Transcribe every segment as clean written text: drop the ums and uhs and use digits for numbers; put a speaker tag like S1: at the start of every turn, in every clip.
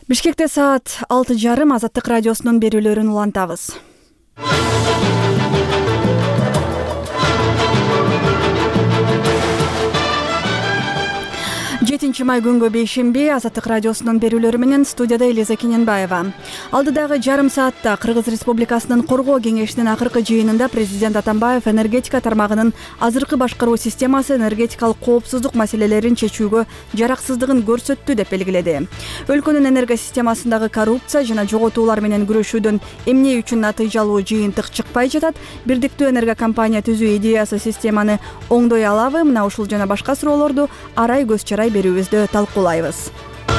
S1: Бишкекте саат 6:30 Азаттык радиосунун берүүлөрүн улантабыз. 7 май күнгө бейшемби Азаттык радиосунун берүүлөрү менен студияда Элиза Кененбаева. Алдыдагы жарым саатта Кыргыз Республикасынын Коргоо кеңешинин акыркы жыйынында президент Атамбаев энергетика тармагынын азыркы башкаруу системасы энергетикалык коопсуздук маселелерин чечүүгө жараксыздыгын көрсөттү деп белгиледи. Өлкөнүн энергосистемасындагы коррупция жана жоготуулар менен күрөшүүдөн эмне үчүн натыйжалуу жыйынтык чыкпай жатат, бирдиктүү энергокомпания түзүү идеясы системаны оңдой алабы? Мына ушул жана башка суроолорду арай көз чарай берүүбүздө талкуулайбыз.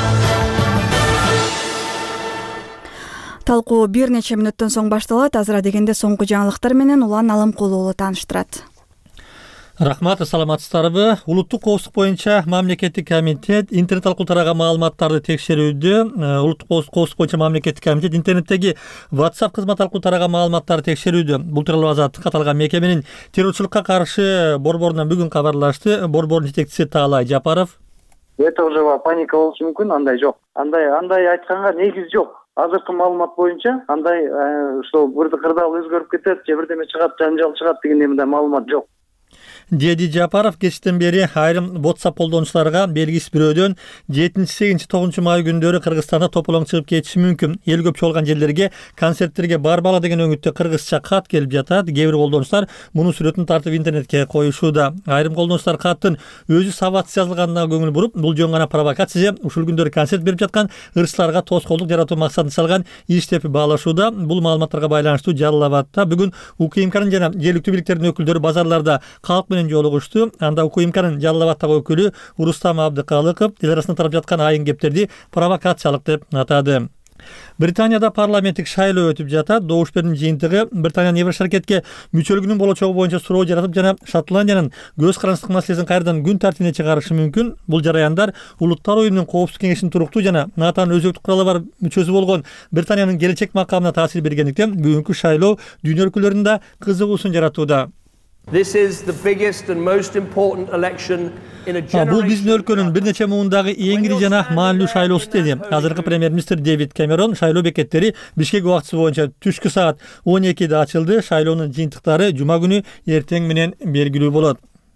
S1: Талкуу бир нече мүнөттөн соң башталат. Азыра дегенде соңку жаңылыктар менен Улан Алымкулуу уулу тааныштырат.
S2: Рахмат, саламатсыздарбы? Улуттук коопсуздук боюнча мамлекеттик комитет интернет аркылуу тараган маалыматтарды текшерүүдө. Улуттук коопсуздук боюнча мамлекеттик комитет интернеттеги WhatsApp кызматы аркылуу тараган маалыматтарды текшерүүдө. Бул тууралуу Азаттык аталган мекеменин террорчулукка каршы борборунан бүгүн кабарлашты. Борбордун жетекчиси Таалай Жапаров.
S3: Это уже паника болушу мүмкүн, андай жок. Андай айтканга негиз жок. Азыркы маалымат боюнча андай что бирде кырдаал өзгөрүп кетет, же бирдеме чыгат, жанжал чыгат деген мындай маалымат жок.
S2: Деди Жапаров кечтен бери айрым WhatsApp колдонуучуларга белгисиз бирөөдөн 7-8-9 май күндөрү Кыргызстанда тополоң чыгып кетиши мүмкүн. Эл көп чогулган жерлерге, концерттерге барбала деген өңүттө кыргызча кат келип жатат. Кээ бир колдонуучулар мунун сүрөтүн тартып интернетке коюшууда. Айрым колдонуучулар каттын өзү сабатсыз жазылганына көңүл буруп, бул жөн гана провокация, ушул күндөрү концерт берип жаткан ырчыларга тоскоолдук жаратуу максатында салган иш деп баалашууда. Бул маалыматтарга байланыштуу Жалал Абадта бүгүн УКМКнын жана жергиликтүү бийликтердин өкүлдөрү базарларда калк жолугушту. Анда УКМКнын Жалал Абадтагы өкүлү Рустам Абдыкалыков эл арасында тарап жаткан айын кептерди провокациялык деп атады. Британияда парламенттик шайлоо өтүп жатат. Добуш берүүнүн жыйынтыгы Британиянын Еврошаркетке мүчөлүгүнүн болочогу боюнча суроо жаратып жана Шотландиянын көз карандысындык маселесин кайрадан күн тартибине чыгарышы мүмкүн. Бул жараяндар Улуттар уюмунун коопсуздук кеңешинин туруктуу жана НАТОнун өзөктүк куралы бар мүчөсү болгон Британиянын келечек макамына таасир бергендиктен бүгүнкү шайлоо дүйнө өлкөлөрүндө да кызыгуусун жаратууда.
S4: This is the biggest and most important election in a generation.
S2: Бул биздин өлкөнүн бир нече муундагы эң ири жана маанилүү шайлоосу деди. Азыркы премьер-министр Дэвид Кэмерон шайлоо бекеттери Бишкек убактысы боюнча түшкү саат 12:de ачылды. Шайлоонун жыйынтыктары жума күнү эртең менен белгилүү болот.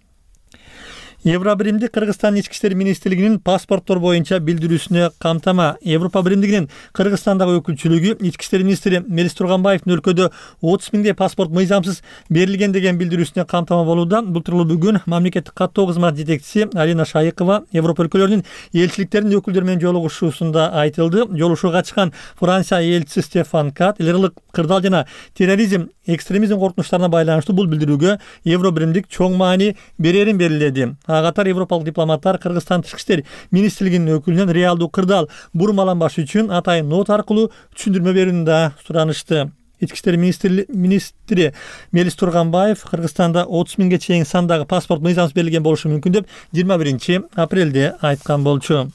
S2: Евробиримдик Кыргызстан ички иштер министрлигинин паспорттор боюнча билдирүүсүнө камтама. Европа биримдигинин Кыргызстандагы өкүлчүлүгү ички иштер министри Мелис Турганбаевдин өлкөдө 30 миңдей паспорт мыйзамсыз берилген деген билдирүүсүнө камтама болууда. Бул тууралуу бүгүн мамлекеттик каттоо кызматы жетекчиси Алина Шайыкова Европа өлкөлөрүнүн элчиликтеринин өкүлдөрү менен жолугушуусунда айтылды. Жолугушууга чыккан Франция элчиси Стефан Кат элдик кырдаал жана терроризм, экстремизм коркунучтарына байланыштуу бул билдирүүгө Евробиримдик чоң маани берерин белгиледи. Ага катар европалык дипломаттар Кыргызстан тышкы иштер министрлигинин өкүлүнөн реалдуу кырдаал бурмаланбаш үчүн атайын нот аркылуу түшүндүрмө берүүнү да суранышты. Ички иштер министри Мелис Турганбаев Кыргызстанда 30 миңге чейин сандагы паспорт мыйзамсыз берилген болушу мүмкүн деп 21-апрелде айткан болчу.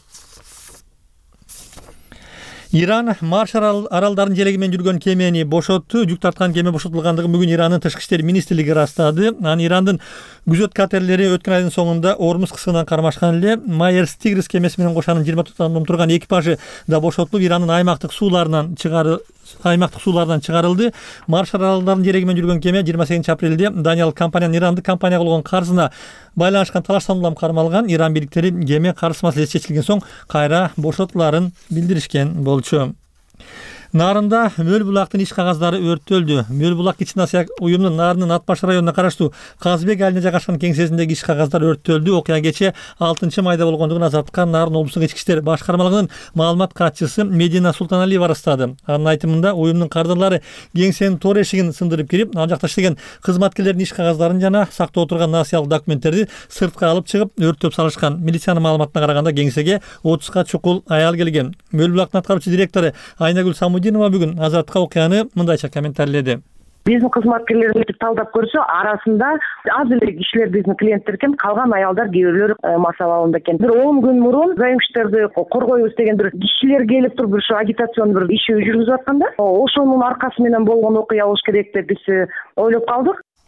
S2: Иран Маршалл аралдарын желеги менен жүргөн кемени бошотту. Жүк тарткан кеме бошотулгандыгын бүгүн Ирандын тышкы иштер министрлиги ырастады. Ирандын күзөт катерлери өткөн айдын соңунда Ормуз кысыгынан кармашкан эле. Майерс Тигрис кемеси менен кошанын 24 адамдан турган экипажы да бошотулуп, Ирандын аймактык сууларынан чыгарылды. Маршалл аралдарын желеги менен жүргөн кеме 28-апрелде Даниэл компаниянын Ирандык компанияга болгон карызына байланышкан талаштан улам кармалган. Иран бийликтери кеме карыз маселеси чечилген соң кайра бошотуларын билдиришкен болчу. Нарында Мөл булактын иш кагаздары өрттөлдү. Мөл булак Кичине Асия уюмунун Нарынын Атбаш районуна караштуу Казбек айылына жайгашкан кеңсесиндеги иш кагаздар өрттөлдү. Окуя кечээ 6-майда болгондугун Азаттыкка Нарын облустук ички иштер башкармалыгынын маалымат катчысы Медина Султаналиева ырастады. Анын айтымында уюмдун кардарлары кеңсенин тор эшигин сындырып кирип, ал жакта иштеген кызматкерлердин иш кагаздарын жана сактоо турган насыялык документтерди сыртка алып чыгып өрттөп салышкан. Милициянын маалыматына караганда кеңсеге 30га чукул аял келген. Мөл булактын аткаруучу директору Айнагүл Самудинова бүгүн Азаттыкка окуяны мындайча комментарийледи.
S5: Биздин кызматкерлерди талдап көрсө, арасында аз эле кишилер биздин клиенттер экен, калган аялдар кээ бирлери мас абалында экен. Бир 10 күн мурун заемщиктерди коргойбуз деген бир кишилер келип туруп бир агитацион бир иш жүргүзүп атканда, ошонун аркасы менен болгон окуя болуш керек деп биз ойлоп калдык.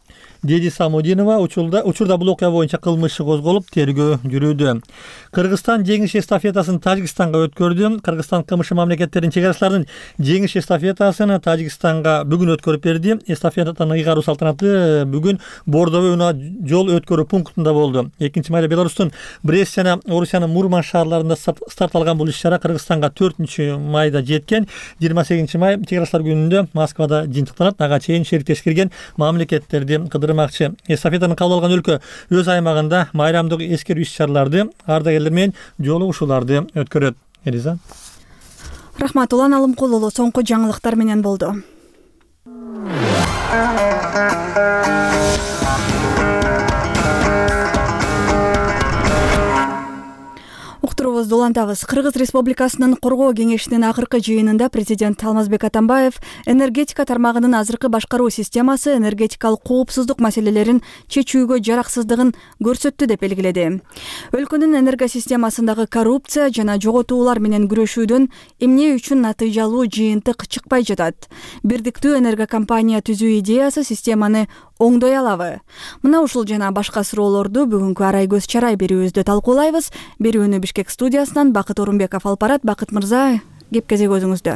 S2: деди Самудинова. Учурда бул окуя боюнча кылмыш иши козголуп, тергөө жүрүүдө. Кыргызстан жеңиш эстафетасын Тажикстанга өткөрдү. Кыргызстан КМШ мамлекеттеринин чек аралаштарынын жеңиш эстафетасын Тажикстанга бүгүн өткөрүп берди. Эстафетанын ыйгаруу салтанаты бүгүн Бордовый унаа жол өткөрүү пунктунда болду. 2-майда Беларустун Брест жана Орусиянын Мурман шаарларында старт алган бул иш-чара Кыргызстанга 4-майда жеткен. 28-май чек аралаштар күнүндө Москвада жыйынтыктанат. Ага чейин шериктеш кирген мамлекеттерди кыдырмакчы. Эстафетаны кабыл алган өлкө өз аймагында майрамдык эскерүү иш-чараларды, ардагерлер менен жолугушууларды өткөрөт. Элиза.
S1: Рахмат, Улан Алымкул уулу соңку жаңылыктар менен болду. Уктуруубузду улантабыз. Кыргыз Республикасынын Коргоо кеңешинин акыркы жыйынында президент Алмазбек Атамбаев энергетика тармагынын азыркы башкаруу системасы энергетикалык коопсуздук маселелерин чечүүгө жараксыздыгын көрсөттү деп белгиледи. Өлкөнүн энергосистемасындагы коррупция жана жоготуулар менен күрөшүүдөн эмне үчүн натыйжалуу жыйынтык чыкпай жатат? Бирдиктүү энергокомпания түзүү идеясы системаны оңдой алабы? Мына ушул жана башка суроолорду бүгүнкү арай көз чарай берүүбүздө талкуулайбыз. Берүүнү Бишкек студиясынан Бакыт Орунбеков алып барат. Бакыт мырза, кеп кезек өзүңүздө.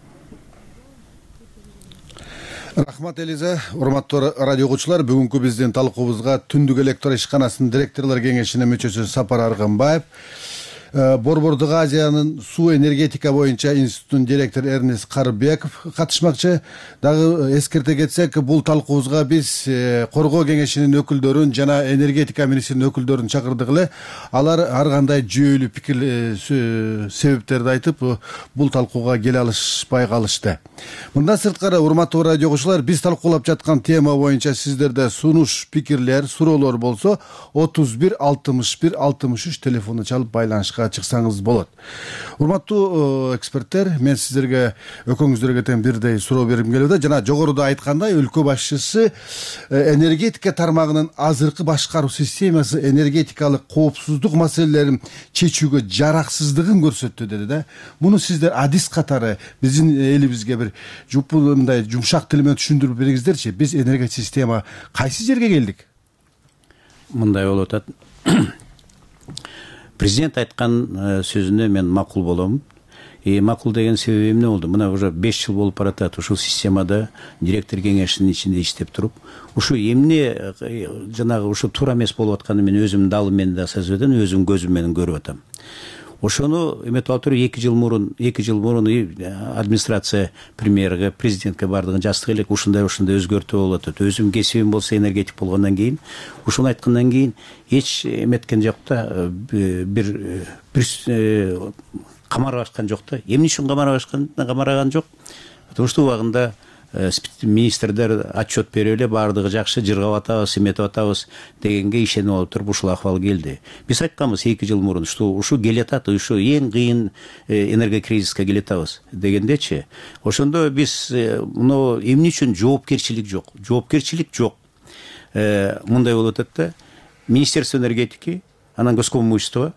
S6: Рахмат Элиза, урматтуу радио угуучулар, бүгүнкү биздин талкуубузга Түндүк электр ишканасынын директорлор кеңешинин мүчөсү Сапар Аргынбаев, Борбордук Азиянын суу энергетика боюнча институттун директору Эрнест Карыбеков катышмакчы. Дагы эскерте кетсек, бул талкуубузга биз Коргоо кеңешинин өкүлдөрүн жана энергетика министринин өкүлдөрүн чакырдык эле. Алар ар кандай жүйөлүү пикир себептерди айтып, бул талкууга келе алышпай калышты. Мындан сырткары, урматтуу радио угуучулар, биз талкуулап жаткан тема боюнча сиздерде сунуш, пикирлер, суроолор болсо 31 61 63 телефону чалып байланышка чыксаңыз болот. Урматтуу эксперттер, мен сиздерге экөөңүздөргө тең бирдей суроо бергим келип атат. Жана жогоруда айткандай, өлкө башчысы энергетика тармагынын азыркы башкаруу системасы энергетикалык коопсуздук маселелерин чечүүгө жараксыздыгын көрсөттү деди да. Муну сиздер адис катары биздин элибизге бир мындай жумшак тил менен түшүндүрүп бериңиздерчи. Биз энергия система кайсы жерге келдик?
S7: Мындай болуп атат. Президент айткан сөзүнө мен макул болом. Макул деген себеби эмне болду? Мына уже 5 жыл болуп баратат ушул системада директор кеңешинин ичинде иштеп туруп, ушу эмне жанагы ушу туура эмес болуп атканын мен өзүмдүн далым менен да сезбеден, өзүм көзүм менен көрүп атам. Ошону эметип алып туруп 2 жыл мурун администрация премьерге, президентке бардыгын жаздык элек, ушундай өзгөртүү болуп атат. Өзүм кесибим болсо энергетик болгондон кийин, ушуну айткандан кийин эч эметкен жок да, бир камарбашкан жок да. Эмне үчүн камараган жок? Потому что убагында министрлер отчет берип эле бардыгы жакшы, жыргап атабыз, эметип атабыз дегенге ишенип алып туруп ушул акыбал келди. Биз айтканбыз 2 жыл мурун, ушу келатат, ушу эң кыйын энергокризиске келатабыз дегендечи. Ошондо биз муну эмне үчүн жоопкерчилик жок. Мындай болуп атат да. Министерство энергетики, анан Госкомимущество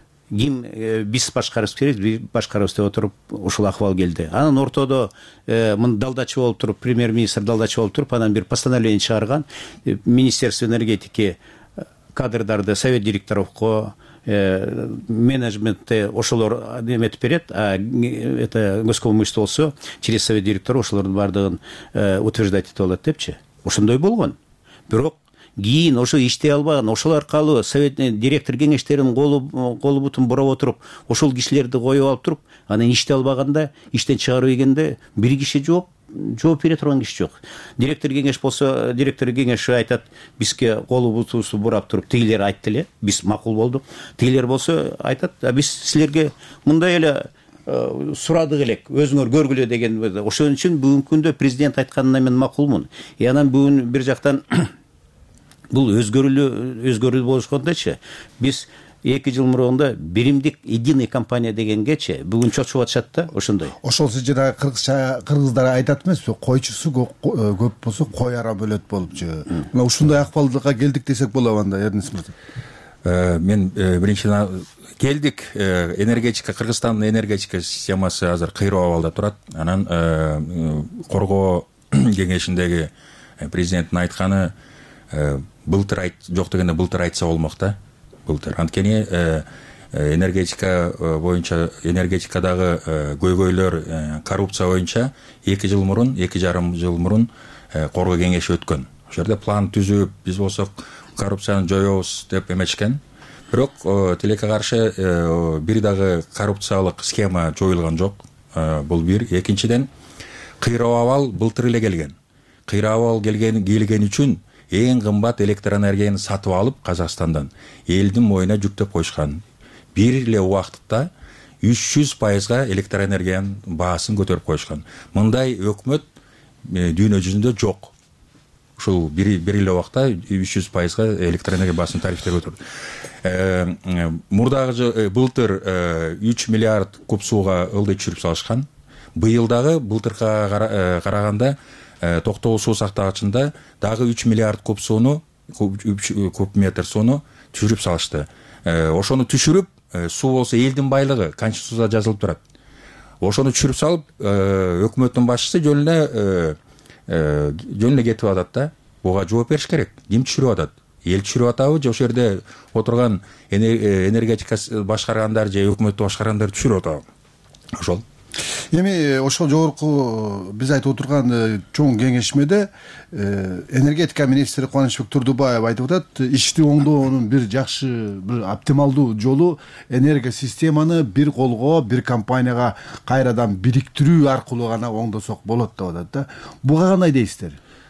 S7: биз башкарабыз деп отуруп ушул акыбал келди. Анан ортодо далдачы болуп туруп, премьер-министр далдачы болуп туруп, анан бир постановление чыгарган. Министерство энергетики кадрдарды совет директоровго, менеджментте ошолор эметип берет, а это Госкомимущество болсо через совет директору ошолордун бардыгын утверждать этип алат депчи. Ошондой болгон. Бирок кийин ошо иштей албаган, ошол аркылуу совет директор кеңештерин колу бутун бурап отуруп, ошол кишилерди коюп алып туруп, анан иштей албаганда, иштен чыгарып ийгенде бир киши жооп бере турган киши жок. Директор кеңеш болсо, директор кеңеш айтат, бизге колу бутубузду бурап туруп, тигилер айтты эле, биз макул болдук. Тигилер болсо айтат, биз силерге мындай эле сурадык элек, өзүңөр көргүлө деген. Ошон үчүн бүгүнкү күндө президент айтканына мен макулмун. Анан бүгүн бир жактан бул өзгөрүү болушкондочу, биз 2 жыл мурунда биримдик единый компания дегенгечи бүгүн чочуп атышат да, ошондой. Ошол
S6: сиз жана кыргыздар айтат эмеспи, койчусу көп болсо кой арам өлөт болупчу. Мына ушундай акыбалга келдик десек болобу анда, Эрнест мырза?
S8: Мен биринчиден келдик, Кыргызстандын энергетика системасы азыр кыйроо абалда турат. Анан Коргоо кеңешиндеги президенттин айтканы былтыр жок дегенде былтыр айтса болмок да. Былтыр анткени энергетика боюнча энергетикадагы көйгөйлөр коррупция боюнча 2 жыл мурун 2,5 жыл мурун коргоо кеңеши өткөн. Ошол жерде план түзүп, биз болсок коррупцияны жоёбуз деп эметишкен. Бирок тилекке каршы бир дагы коррупциялык схема жоюлган жок. Бул бир. Экинчиден кыйроо абал былтыр эле келген. Кыйроо абал келген үчүн эң кымбат электроэнергияны сатып алып Казакстандан элдин моюна жүктөп койушкан. Бир эле убакытта 300% электроэнергиянын баасын көтөрүп койушкан. Мындай өкмөт дүйнө жүзүндө жок. Ушул бир эле убакта 300% электроэнергия баасын тарифтери көтөрдү. Мурдагы былтыр 3 миллиард куб сууга ылдый түшүрүп салышкан. Быйыл дагы былтырга караганда токтогул суу сактагычында дагы 3 миллиард куб сууну, куб метр сууну түшүрүп салышты. Ошону түшүрүп, суу болсо элдин байлыгы Конституцияда жазылып турат. Ошону түшүрүп салып, өкмөттүн башчысы жөн эле кетип атат да. Буга жооп бериш керек. Ким түшүрүп атат? Эл түшүрүп атабы же ошол жерде отурган энергетика башкаргандар же өкмөттү башкаргандар түшүрүп атабы? Ошол.
S6: Эми ошол жогорку биз айтып отурган чоң кеңешмеде энергетика министри Кубанычбек Турдубаев айтып атат, ишти оңдоонун бир жакшы, бир оптималдуу жолу энергия системаны бир колго, бир компанияга кайрадан бириктирүү аркылуу гана оңдосок болот деп атат да. Буга кандай дейсиздер?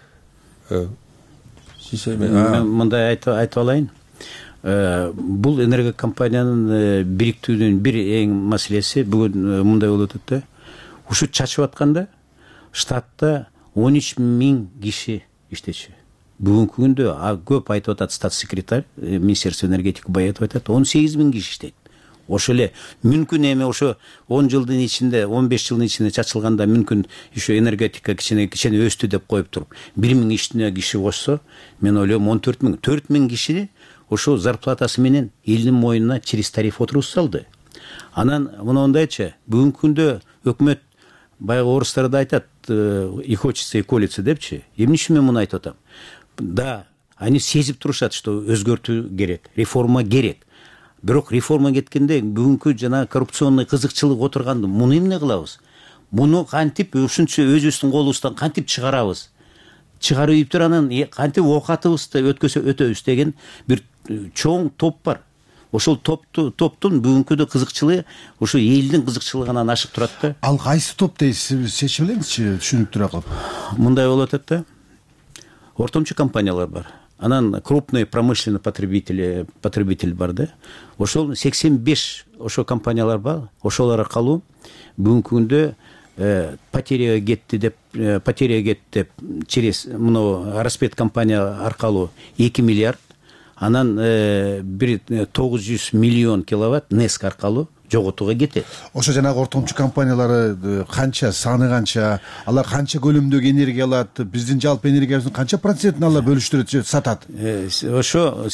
S7: Мындай айтып алайын. Бул энергия компаниянын бириктүүнүн бир эң маселеси бүгүн мындай болуп атат да. Ушу чачып атканда штатта 13 000 киши иштечү. Бүгүнкү күндө көп айтып атат стат секретарь, Министерство энергетика айтып атат, 18 000 киши иштейт. Ошо эле мүмкүн эми ошо 10 жылдын ичинде, 15 жылдын ичинде чачылганда мүмкүн ошо энергетика кичине өстү деп коюп туруп 1000 иштине киши кошсо, мен ойлойм 14 000, 4 000 киши ошо зарплатасы менен элдин моюнуна через тариф отуруп салды. Анан мындайчы, бүгүнкү күндө өкмөт баягы орустар да айтат, и хочется и колется депчи. Эмне үчүн мен муну айтып атам? Да, они сезип турушат, что өзгөртүү керек, реформа керек. Бирок реформа кеткенде бүгүнкү жана коррупционный кызыкчылык отурганды муну эмне кылабыз? Муну кантип ушунча өзүбүздүн колубуздан кантип чыгарабыз? Чыгарып анан кантип оокатыбызды өтөбүз деген бир чоң топ бар. Ошол топтун бүгүнкүдө кызыкчылыгы ошо элдин кызыкчылыгынан ашып турат да.
S6: Ал кайсы топ дейсиз, чечип элеңизчи, түшүнүктүүрөөк кылып.
S7: Мындай болуп атат да. Ортомчу компаниялар бар. Анан крупный промышленный потребитель бар да. Ошол 85 ошо компаниялар бар. Ошолор аркылуу бүгүнкү күндө потеря кетти деп через мына Распет компания аркылуу 2 миллиард, анан 900 миллион киловатт НЭСК аркылуу жоготууга кетет.
S6: Ошо жанагы ортомчу компаниялары канча, саны канча, алар канча көлөмдөгү энергия алат, биздин жалпы энергиябыздын канча процентин алар бөлүштүрөт, сатат?
S7: Ошо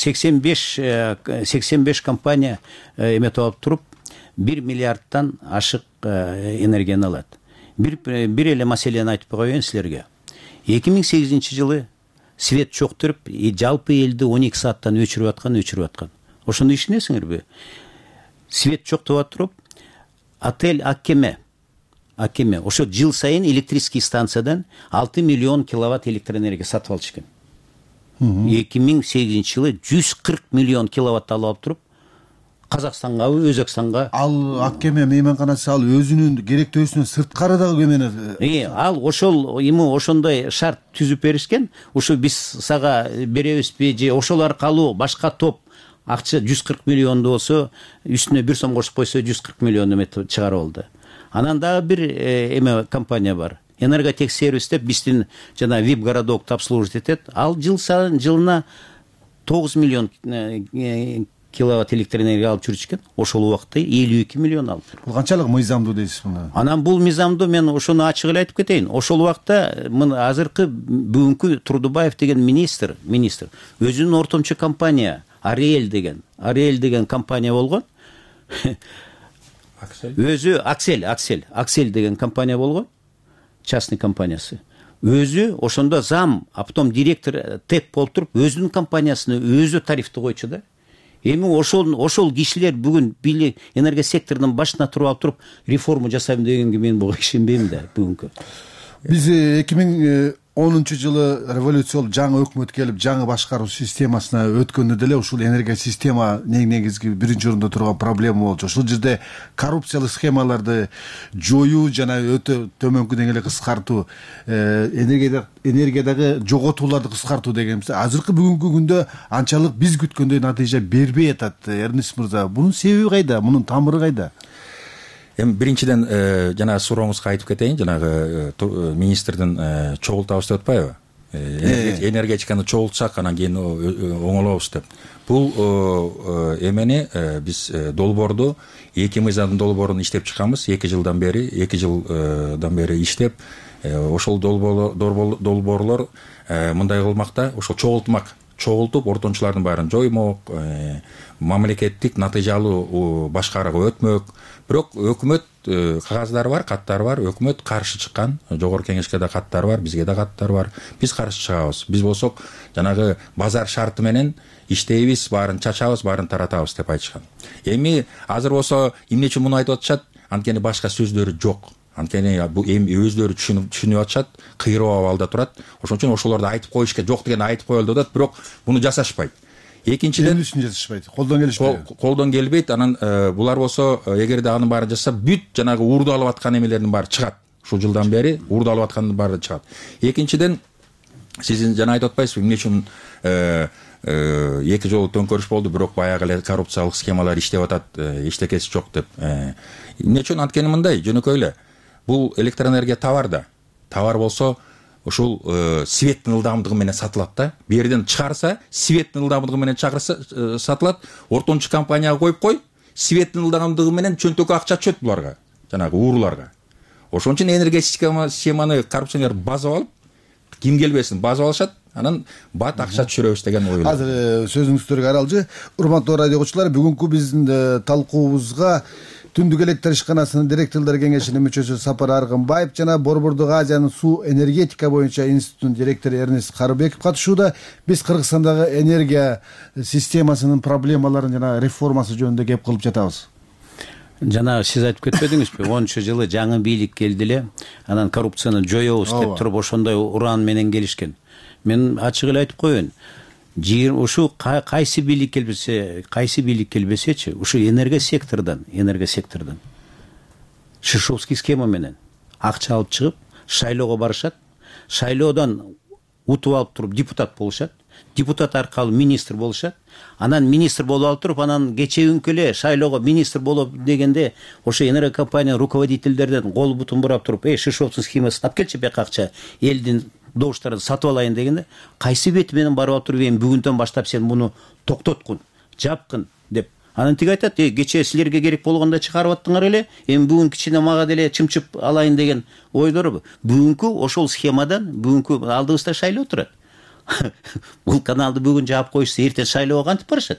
S7: 85 компания эметип алып туруп 1 миллиардтан ашык энергияны алат. Бир эле маселени айтып коеюн силерге. 2008 жылы свет чоктуруп, жалпы элди 12 сааттан өчүрүп аткан. Ошону ишенесиңерби? Свет чоктуп туруп, отель Аккеме, ошо жыл сайын электрический станциядан 6 миллион киловатт электроэнергия сатып алышкан. 2008 жылы 140 миллион киловатт алып туруп, Казакстанга, Өзбекстанга.
S6: Ал Аккеме мейманканасы ал өзүнүн керектөөсүнөн сырткары дагы көмөнү.
S7: Ал ошол ошондой шарт түзүп беришкен. Ошо биз сага беребизби же ошол аркылуу башка топ акча 140 миллионду болсо, үстүнө 1 сом кошуп койсо 140 миллион эметип чыгарып алды. Анан дагы бир компания бар. Энерготек сервис деп биздин жана VIP городокты обслуживать этет. Ал жылына 9 миллион киловатт электроэнергия алып жүрүшкен. Ошол убакта 52 миллион алды.
S6: Бул канчалык мыйзамдуу дейсиз муну?
S7: Анан бул мыйзамдуу, мен ошону ачык эле айтып кетейин. Ошол убакта азыркы бүгүнкү Турдубаев деген министр өзүнүн ортомчу компания Ариэль деген компания болгон. Өзү Аксель деген компания болгон. Частный компаниясы. өзү ошондо зам, а потом директор ТЭП болуп туруп өзүнүн компаниясына өзү тарифти койчу да. Эми ошол кишилер бүгүн энергия секторунун башына туруп алып туруп реформа жасайм дегенге мен буга ишенбейм да бүгүнкү.
S6: Биз 2010 жылы революциялык жаңы өкмөт келип жаңы башкаруу системасына өткөндө деле ушул энергия система негизги биринчи орунда турган проблема болчу. Ошол жерде коррупциялык схемаларды жоюу жана өтө төмөнкү деңгээлде кыскартуу, энергиядагы жоготууларды кыскартуу дегенбиз. Азыркы бүгүнкү күндө анчалык биз күткөндөй натыйжа бербей атат. Эрнест мырза, бунун себеби кайда? Мунун тамыры кайда?
S8: Эми биринчиден жана сурооңузга айтып кетейин, жанагы министрдин чогултабыз деп атпайбы? Энергетиканы чогултсак анан кийин оңолобуз деп. Бул эмени биз долбоорду, эки мыйзамдын долбоорун иштеп чыкканбыз 2 жылдан бери иштеп, ошол долбоорлор мындай кылмакта, ошол чогултуп ортончулардын баарын жоймок, мамлекеттик натыйжалуу башкарууга өтмөк. Бирок өкмөт кагаздары бар, каттары бар, өкмөт каршы чыккан, жогорку кеңешке да каттары бар, бизге да каттар бар. Биз каршы чыгабыз. Биз болсок жанагы базар шарты менен иштейбиз, баарын чачабыз, баарын таратабыз деп айтышкан. Эми азыр болсо эмне үчүн муну айтып атышат? Анткени башка сөздөрү жок. Анткени бул эми өздөрү түшүнүп атышат, кыйроо абалда турат. Ошон үчүн ошолорду айтып коюшка, жок деген айтып коелду деп, бирок буну жасашпайт. Экинчиден
S6: жасашпайт, колдон келишпейт.
S8: Колдон келбейт. Анан булар болсо, эгерде анын баарын жасаса, бүт жанагы уурду алып аткан эмелердин баары чыгат. Ушул жылдан бери уурду алып аткандын баары чыгат. Экинчиден, сиздин жана айтып атпайсызбы, эмне үчүн 2 жолу төңкөрүш болду, бирок баягы эле коррупциялык схемалар иштеп атат, эчтекеси жок деп. Эмне үчүн? Анткени мындай, жөнөкөй эле. Бул электроэнергия товар да. Товар болсо, ушул светтин ылдамдыгы менен сатылат да. Берден чыгарса, светтин ылдамдыгы менен сатылат. Ортончу компанияга коюп кой, светтин ылдамдыгы менен чөнтөккө акча түшөт буларга, жанагы ууруларга. Ошон үчүн энергетика схеманы коррупционер базап алып, ким келбесин базап алышат, анан бат акча түшүрөбүз деген ой.
S6: Азыр сөзүңүздөргө аралжы. Урматтуу радио угуучулар, бүгүнкү биздин талкуубузга Түндүк электр ишканасынын директорлор кеңешинин мүчөсү Сапар Аргынбаев жана Борбордук Азиянын суу энергетика боюнча институтунун директору Эрнест Карыбеков катышууда. Биз Кыргызстандагы энергия системасынын проблемаларын жана реформасы жөнүндө кеп кылып жатабыз.
S7: Жана сиз айтып кетпедиңизби? 10-жылы жаңы бийлик келди эле, анан коррупцияны жоёбуз деп туруп ошондой уран менен келишкен. Мен ачык эле айтып коеюн. Ушу кайсы бийлик келбесечи, ушу энергия секторундан Шишовский схема менен акча алып чыгып, шайлоого барышат. Шайлоодон утуп алып туруп депутат болушат. Депутат аркылуу министр болушат. Анан министр болуп алып туруп, анан кечеүнкү эле шайлоого министр болуп дегенде, ошо энергия компания руководительдерден кол бутун бурап туруп, Шишовский схемасын алып келчи бияка акча, элдин добуштарын сатып алайын дегенде, кайсы бети менен барып алып туруп, эми бүгүндөн баштап сен муну токтоткун, жапкын деп. Анан тиги айтат, кечээ силерге керек болгондо чыгарып аттыңар эле, эми бүгүн кичине мага деле чымчып алайын деген ойдорбу. Бүгүнкү ошол схемадан бүгүнкү алдыбызда шайлоо турат. Бул каналды бүгүн жаап коюшса, эртең шайлоого кантип барышат?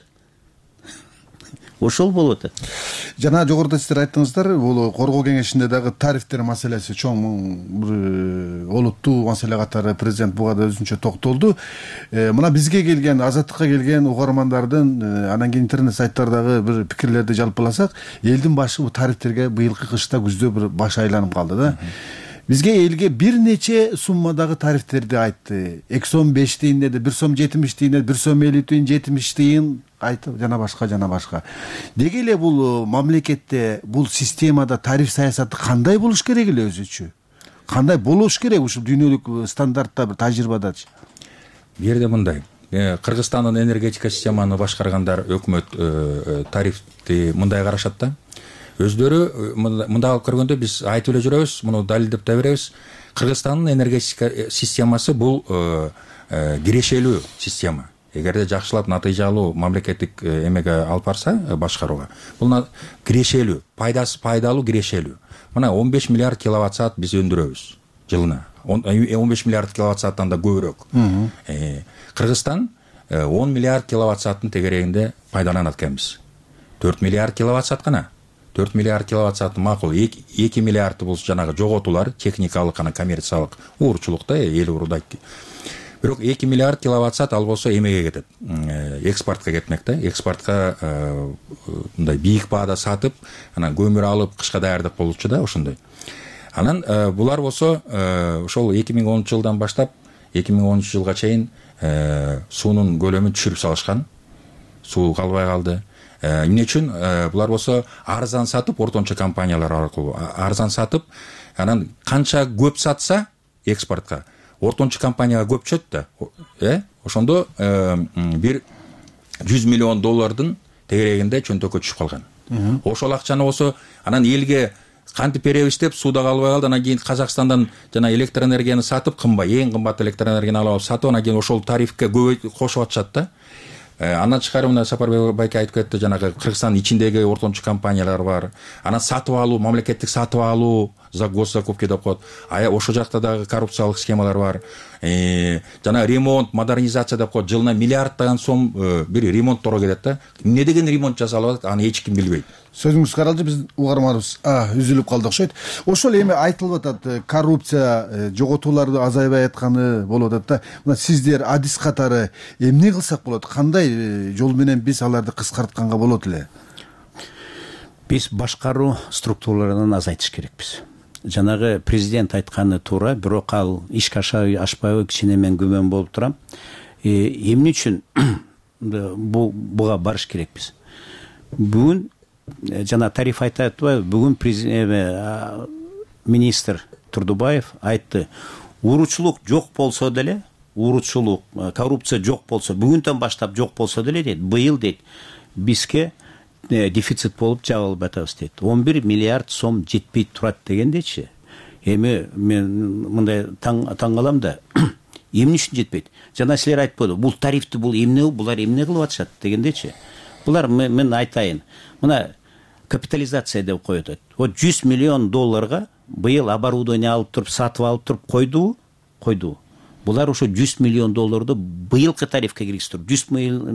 S7: Ошол болуп атат.
S6: Жана жогоруда сиздер айттыңыздар, бул коргоо кеңешинде дагы тарифтер маселеси чоң бир олуттуу маселе катары президент буга да өзүнчө токтолду. Мына бизге келген, Азаттыкка келген угармандардын, анан кийин интернет сайттардагы бир пикирлерди жалпыласак, элдин башы бул тарифтерге быйылкы кышта күздө бир баш айланып калды да. Бизге элге бир нече суммадагы тарифтерди айтты. 2 сом 5 тиын деди, 1 сом 70 тиын деди, 1 сом 50 тиын, 70 тиын айтып, жана башка. Деги эле бул мамлекетте, бул системада тариф саясаты кандай болуш керек эле өзүчө? Кандай болуш керек ушул дүйнөлүк стандартта, бир тажрыйбадачы?
S8: Бу жерде мындай. Кыргызстандын энергетика системаны башкаргандар өкмөт тарифти мындай карашат да. Өздөрү мында алып көргөндө биз айтып эле жүрөбүз, муну далилдеп да беребиз. Кыргызстандын энергетика системасы бул кирешелүү система. Эгерде жакшылап натыйжалуу мамлекеттик эмеге алып барса башкарууга, бул кирешелүү, пайдасы пайдалуу кирешелүү. Мына 15 миллиард киловатт саат биз өндүрөбүз жылына. 15 миллиард киловатт сааттан да көбүрөөк. Кыргызстан 10 миллиард киловатт сааттын тегерегинде пайдаланат экенбиз. 4 миллиард киловатт саат гана. 4 миллиард киловатт саат макул, 2 миллиард болсо жанагы жоготуулар, техникалык жана коммерциялык уурчулук да, эл уурдайт. Бирок 2 миллиард киловатт саат ал болсо эмеге кетет, экспортко кетмек да, экспортко мындай бийик баада сатып, анан көмүр алып кышка даярдап болчу да, ошондой. Анан булар болсо ошол 2010 жылдан баштап 2013 жылга чейин суунун көлөмүн түшүрүп салышкан. Суу калбай калды. Эмне үчүн булар болсо арзан сатып, ортончо компаниялар аркылуу арзан сатып, анан канча көп сатса экспортко, ортончо компанияга көп түшөт да. Ошондо бир 100 миллион доллардын тегерегинде чөнтөккө түшүп калган. Ошол акчаны болсо анан элге кантип беребиз деп сууда калбай калды. Анан кийин Казакстандан жана электр энергияны сатып, эң кымбат электр энергияны алып сатып, анан кийин ошол тарифке кошуп атышат да. Андан тышкары мына Сапарбек байке айтып кетти, жанагы Кыргызстандын ичиндеги ортончо компаниялар бар. Анан сатып алуу, мамлекеттик сатып алуу, за госзакупки деп коет. Ошо жакта дагы коррупциялык схемалар бар. Жана ремонт, модернизация деп коет. Жылына миллиарддаган сом бир ремонтторго кетет да. Эмне деген ремонт жасалып атат, аны эч ким билбейт.
S6: Сөзүңүз каралды, биз угарманыбыз үзүлүп калды окшойт. Ошол эми айтылып атат, коррупция, жоготууларды азайбай атканы болуп атат да. Мына сиздер адис катары эмне кылсак болот? Кандай жол менен биз аларды кыскартканга болот эле?
S7: Биз башкаруу структураларын азайтыш керекпиз. Жанагы президент айтканы туура, бирок ал ишке ашпайбы, кичине мен күмөн болуп турам. Эмне үчүн буга барыш керекпиз? Бүгүн жана тариф айтып атпайбы, бүгүн министр Турдубаев айтты, ууручулук жок болсо деле, коррупция жок болсо, бүгүндөн баштап жок болсо деле дейт, быйыл дейт, бизге дефицит болуп жабылып атабыз дейт. 11 миллиард сом жетпей турат дегендечи. Эми мен мындай таң калам да, эмне үчүн жетпейт? Жана силер айтпады, бул тарифти бул эмне, булар эмне кылып атышат дегендечи. Булар мен айтайын. Мына капитализация деп коет. Вот 100 миллион долларга быйыл оборудование алып туруп, сатып алып туруп койду. Булар ошо 100 миллион долларды быйылкы тарифке киргизип, 100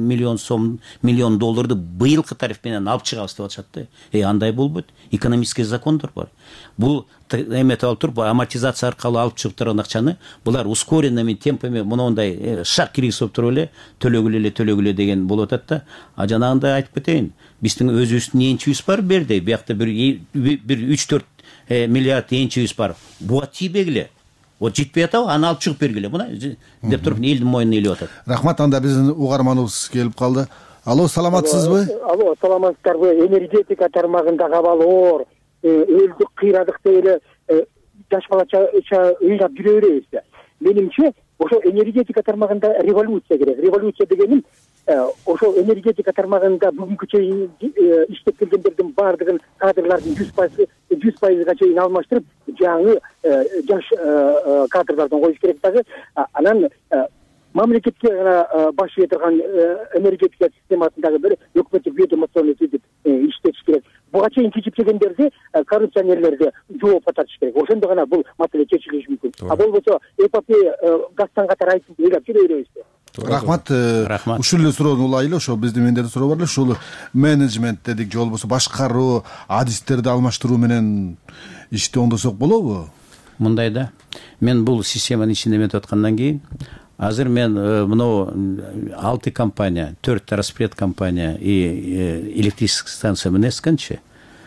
S7: миллион долларды быйылкы тариф менен алып чыгабыз деп атышат да. Андай болбойт. Экономический закондор бар. Бул эметип алып туруп, амортизация аркылуу алып чыгып турган акчаны булар ускоренными темпами мондай шак киргизип туруп эле төлөгүлө деген болуп атат да. Жанагындай айтып кетейин. Биздин өзүбүздүн энчибиз бар берди. Биякта бир 3-4 миллиард энчибиз бар. Буга тийбегиле. Вот жетпей атабы, аны алып чыгып бергиле. Мына деп туруп элдин мойнуна илип атат.
S6: Рахмат, анда биздин угарманыбыз келип калды. Алло, саламатсызбы?
S9: Алло, саламатсыздарбы? Энергетика тармагында кабалоор, өлдүк кыйрадык деп эле жаш балача ыйлап жүрө беребиз да. Менимче, ошо энергетика тармагында революция керек. Революция дегеним ошо энергетика тармагында бүгүнкү чейин иштеп келгендердин баардыгын кадрлардын 100%га чейин алмаштырып, жаңы жаш кадрлардан коюш керек дагы. Анан мамлекетке баш ийе турган энергетика системасындагы бир өкмөттүк ведомствоны түзүп иштетиш керек. Буга чейин кичипчегендерди, коррупционерлерди жооп ататыш керек. Ошондо гана бул маселе чечилиши мүмкүн. Болбосо эпопея гастан катар айтып ыйлап жүрө беребиз.
S6: Рахмат. Ушул эле суроону улайлы, ошо биздин мендерде суроо бар эле, ушул менеджмент дедик, же болбосо башкаруу, адистерди алмаштыруу менен ишти оңдосок болобу?
S7: Мындай да. Мен бул системанын ичинде эметип аткандан кийин азыр мен мынау 6 компания, 4 распред компания и электрическая станция менескенчи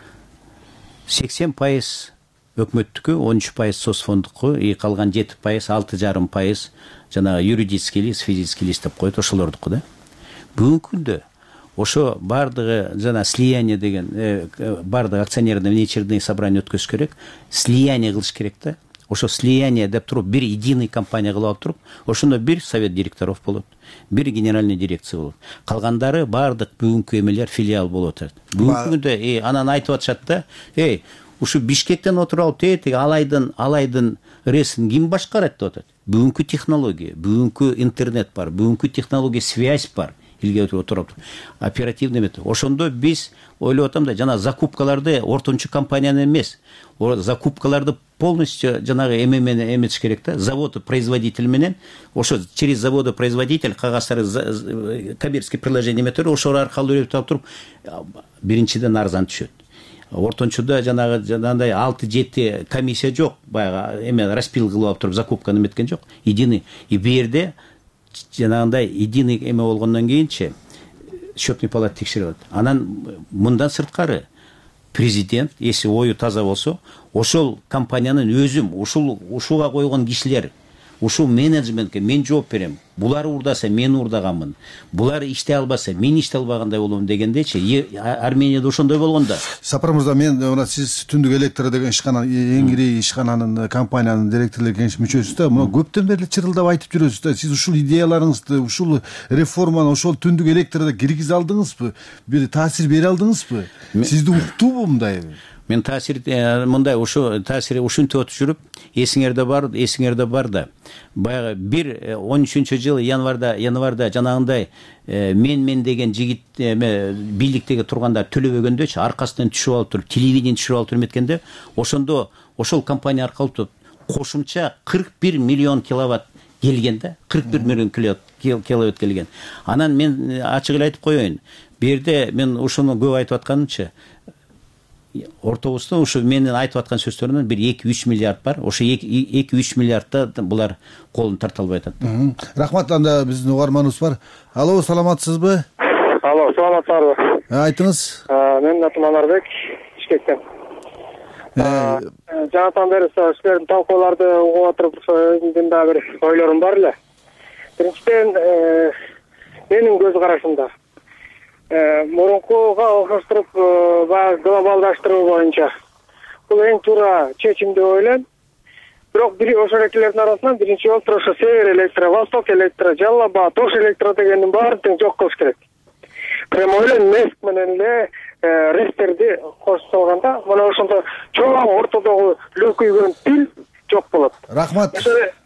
S7: 80% өкмөттүкү, 13% соцфондуку, и калган 7%, 6,5% жана юридический лиц, физический лиц деп коет, ошолордуку да. Бүгүнкү күндө ошо бардыгы жана слияние деген бардык акционерный внеочередное собрание өткөзүш керек, слияние кылыш керек да. Ошо слияние деп туруп бир единый компания кылып алып туруп, ошондо бир совет директоров болот, бир генеральный дирекция болот. Калгандары бардык бүгүнкү эмелер филиал болуп атат. Бүгүнкү күндө анан айтып атышат да, ушу Бишкектен отуруп алып алайдын ресин ким башкарат деп атат. Бүгүнкү технология, бүгүнкү интернет бар, бүгүнкү технология связь бар. Илге отуруп оперативный метод. Ошондо биз ойлоп атам да, жана закупкаларды ортончу компанияны эмес, закупкаларды полностью жанагы менен эметиш керек да. Завод-производитель менен, ошо через завод-производитель кагаздары коммерческий приложение метод, ошо аркылуу өтүп туруп биринчиден арзан түшөт. ортончуда жанагындай 6-7 комиссия жок, баягы эме распил кылып алып туруп закупканы эметкен жок. Единый. И бу жерде жанагындай единый эме болгондон кийинчи счетный палата текшерип атат. Анан мындан сырткары президент, если ою таза болсо, ошол компаниянын өзүм, ушуга койгон кишилер, ушул менеджментке мен жооп берем. Булар урдаса мен урдаганмын. Булар иштей албаса мен иштей албагандай болом дегендечи. Арменияда ошондой болгондо.
S6: Сапар мырза, мен мына сиз Түндүк электр деген ишкана, эң ири ишкананын компаниянын директорлор кеңеш мүчөсүз да. Мына көптөн бери чырылдап айтып жүрөсүз да. Сиз ушул идеяларыңызды, ушул реформаны ошол Түндүк электрде киргизе алдыңызбы? Бир таасир бере алдыңызбы? Сизди уктуубу мындай?
S7: Мен таасир мындай ушу таасири ушинтип өтүп жүрүп, эсиңерде бар да. Баягы 13-жылы январда жанагындай мен деген жигит бийликтеги турганда төлөбөгөндөчү аркасынан түшүп алып туруп, телевидение түшүп алып туруп эметкенде, ошондо ошол компания аркылуу кошумча 41 миллион киловатт келген да. 41 миллион киловатт келген. Анан мен ачык эле айтып коеюн. Бу жерде мен ушуну көп айтып атканымча, ортобузда ушу менин айтып аткан сөздөрүнөн бир 2-3 миллиард бар. Ошо 2-3 миллиардта булар колун тарта албай атат.
S6: Рахмат, анда биздин угарманыбыз бар. Алло, саламатсызбы?
S10: Алло, саламатсызбы?
S6: Айтыңыз.
S10: Менин атым Анарбек, Бишкектен. Жанатан бери силердин талкууларды угуп отуруп, өзүмдүн дагы бир ойлорум бар эле. Биринчиден, менин көз карашымда мурункуга окшоштуруп, глобалдаштыруу боюнча бул эң туура чечим деп ойлойм. Бирок ошол экилердин арасынан биринчи болуп ошо Север электро, Восток электро, Жалал-Абад, Ош электро дегендин баарын тең жок кылыш керек. Прямо ойлойм, Меск менен эле Рестерди кошуп салганда, мына ошондо чоң ортодогу лөкүйгөн пил жок болот.
S6: Рахмат.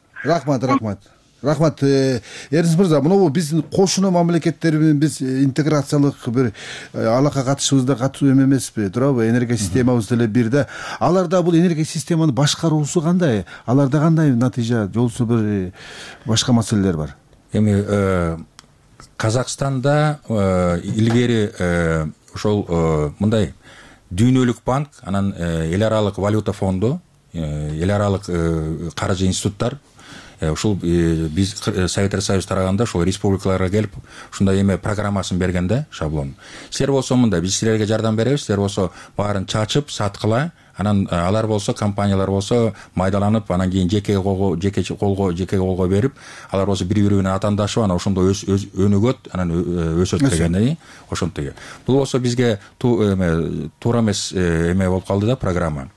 S6: Эрнис мырза, мына биздин кошуна мамлекеттер менен биз интеграциялык бир алака катышыбызда катуу эмеспи, туурабы? Энергия системабыз деле бир да. Аларда бул энергия системаны башкаруусу кандай? Аларда кандай натыйжа, жолсу бир башка маселелер бар?
S8: Эми Казакстанда илгери ошол мындай дүйнөлүк банк, анан эл аралык валюта фонду, эл аралык каржы институттар ушул биз Советтер Союз тараганда ошол республикаларга келип ушундай эме программасын бергенде, шаблон. Силер болсо мындай, биз силерге жардам беребиз, силер болсо баарын чачып, саткыла, анан алар болсо, компаниялар болсо майдаланып, анан кийин жеке колго берип, алар болсо бири-бири менен атаандашып, анан ошондо өнүгөт, анан өсөт деген, ошонтиги. Бул болсо бизге туура эмес эме болуп калды да, программа.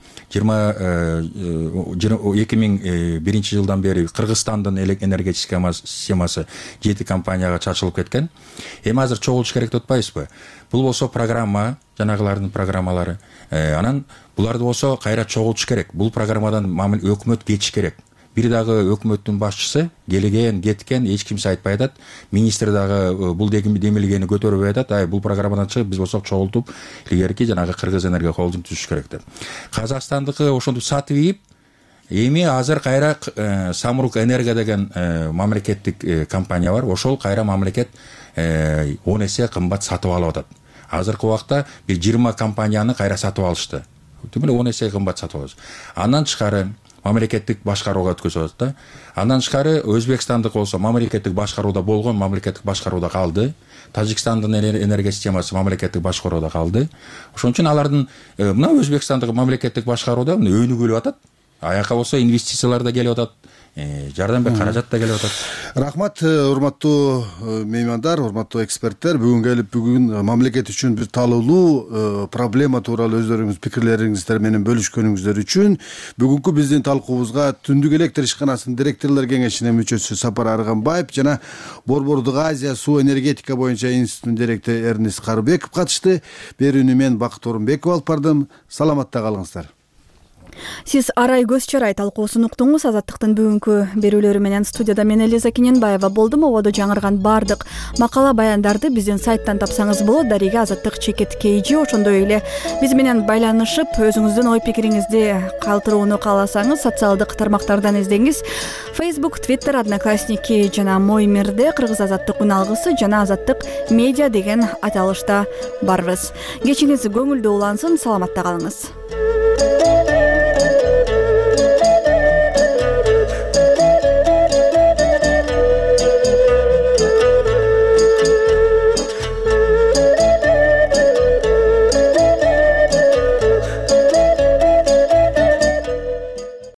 S8: 2001 жылдан бери Кыргызстандын энергетика системасы 7 компанияга чачылып кеткен. Эми азыр чогулуш керек деп атпайсызбы? Бул болсо программа, жанагылардын программалары. Анан буларды болсо кайра чогултуш керек. Бул программадан өкмөт кетиш керек. Бир дагы өкмөттүн башчысы келген, кеткен, эч кимсе айтпай атат. Министр дагы бул демилгени көтөрүп атат. Бул программадан чыгып биз болсок чогултуп, илгерки жанагы Кыргыз энергия холдинг түзүш керек деп. Казакстандыкы ошондуп сатып ийип, эми азыр кайра Самрук Энерго деген мамлекеттик компания бар. Ошол кайра мамлекет 10 эсе кымбат сатып алып атат. Азыркы убакта бир 20 компанияны кайра сатып алышты. Демек 10 эсе кымбат сатып алышты. Андан тышкары мамлекеттик башкарууга өткөзүп атат да. Андан тышкары Өзбекстандык болсо мамлекеттик башкарууда болгон, мамлекеттик башкарууда калды. Тажикстандын энергия системасы мамлекеттик башкарууда калды. Ошон үчүн алардын мына Өзбекстандык мамлекеттик башкарууда өнүгүлүп атат. Аяка болсо инвестициялар да келип атат. Жардам бер каражат да келип атат.
S6: Рахмат, урматтуу меймандар, урматтуу эксперттер. Бүгүн мамлекет үчүн бир талуулуу проблема тууралуу өздөрүңүз пикирлериңиздер менен бөлүшкөнүңүздөр үчүн бүгүнкү биздин талкуубузга Түндүк электр ишканасынын директорлор кеңешинин мүчөсү Сапар Арганбаев жана Борбордук Азия суу энергетика боюнча институттун директору Эрнис Карыбеков катышты. Берүүнү мен Бакыт Орунбеков алып бардым. Саламатта калыңыздар.
S1: Сиз Арай көз чарай талкуусун уктуңуз. Азаттыктын бүгүнкү берүүлөрү менен студияда мен Элиза Киненбаева болдум. Ободо жаңырган бардык макала баяндарды биздин сайттан тапсаңыз болот. Дарига Азаттык чекит KG. Ошондой эле биз менен байланышып өзүңүздүн ой пикириңизди калтырууну кааласаңыз социалдык тармактардан издеңиз. Facebook, Twitter, Одноклассники жана Моймирде Кыргыз Азаттык үн алгысы жана Азаттык медиа деген аталышта барбыз. Кечиңиз көңүлдүү улансын, саламатта калыңыз.